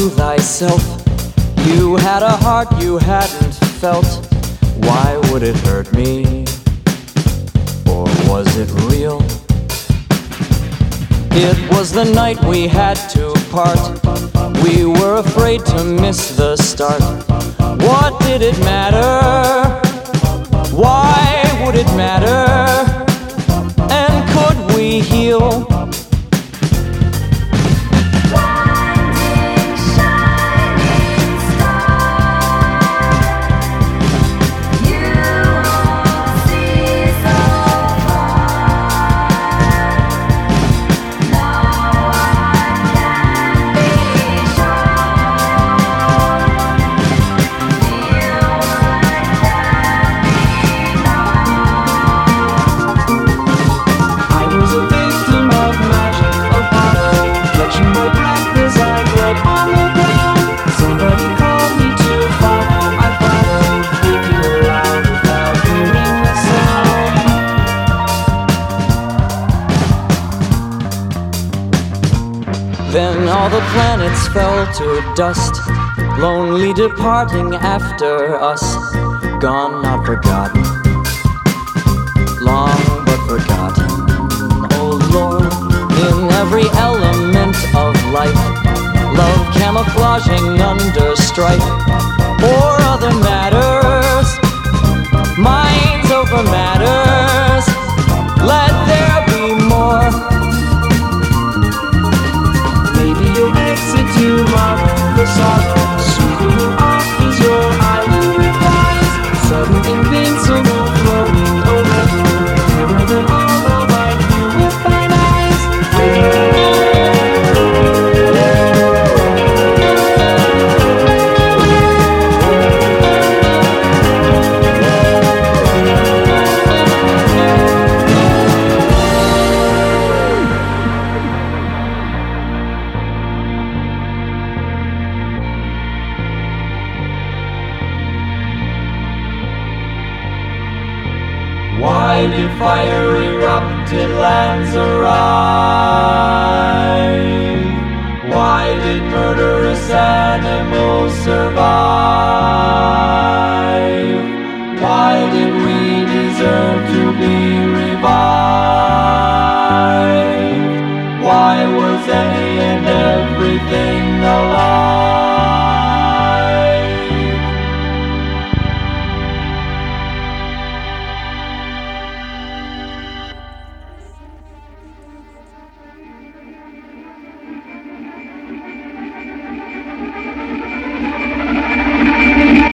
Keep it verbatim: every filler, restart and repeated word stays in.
to thyself, you had a heart you hadn't felt. Why would it hurt me? Or was it real? It was the night we had to part. We were afraid to miss the start. What did it matter? Why would it matter? And could we heal? Then all the planets fell to dust, lonely departing after us. Gone, not forgotten, long but forgotten. Oh Lord, in every element of life, love camouflaging under strife, or other matters, minds over matters. Let there be more. To mock the sorrow, soon offers your ivory eyes, sudden invincible floating over, clearer than all the light with thine eyes. Why did fire erupt in lands around?